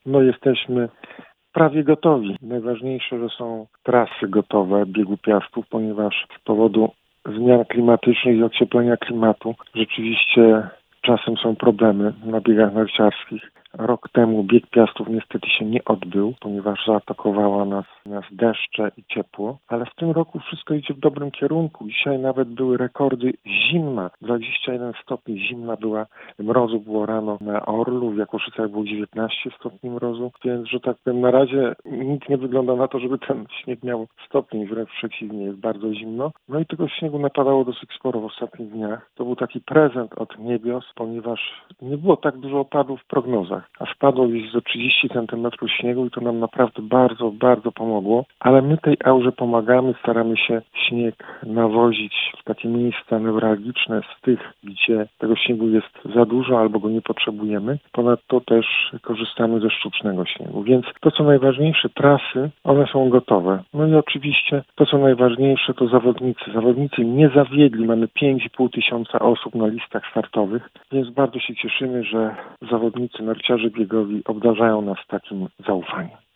No jesteśmy prawie gotowi. Najważniejsze, że są trasy gotowe biegu Piastów, ponieważ z powodu zmian klimatycznych i ocieplenia klimatu rzeczywiście czasem są problemy na biegach narciarskich. Rok temu bieg Piastów niestety się nie odbył, ponieważ zaatakowała nas deszcze i ciepło, ale w tym roku wszystko idzie w dobrym kierunku. Dzisiaj nawet były rekordy zimna, 21 stopni zimna była, mrozu było rano na Orlu, w Jakoszycach było 19 stopni mrozu, więc że tak powiem na razie nic nie wygląda na to, żeby ten śnieg miał stopni, wręcz przeciwnie, jest bardzo zimno. No i tego śniegu napadało dosyć sporo w ostatnich dniach. To był taki prezent od niebios, ponieważ nie było tak dużo opadów w prognozach, a spadło gdzieś do 30 cm śniegu i to nam naprawdę bardzo, bardzo pomogło. Ale my tej aurze pomagamy, staramy się śnieg nawozić w takie miejsca newralgiczne z tych, gdzie tego śniegu jest za dużo albo go nie potrzebujemy. Ponadto też korzystamy ze sztucznego śniegu. Więc to, co najważniejsze, trasy, one są gotowe. No i oczywiście to, co najważniejsze, to zawodnicy. Zawodnicy nie zawiedli. Mamy 5,5 tysiąca osób na listach startowych, więc bardzo się cieszymy, że zawodnicy, narciarze biegowi obdarzają nas takim zaufaniem.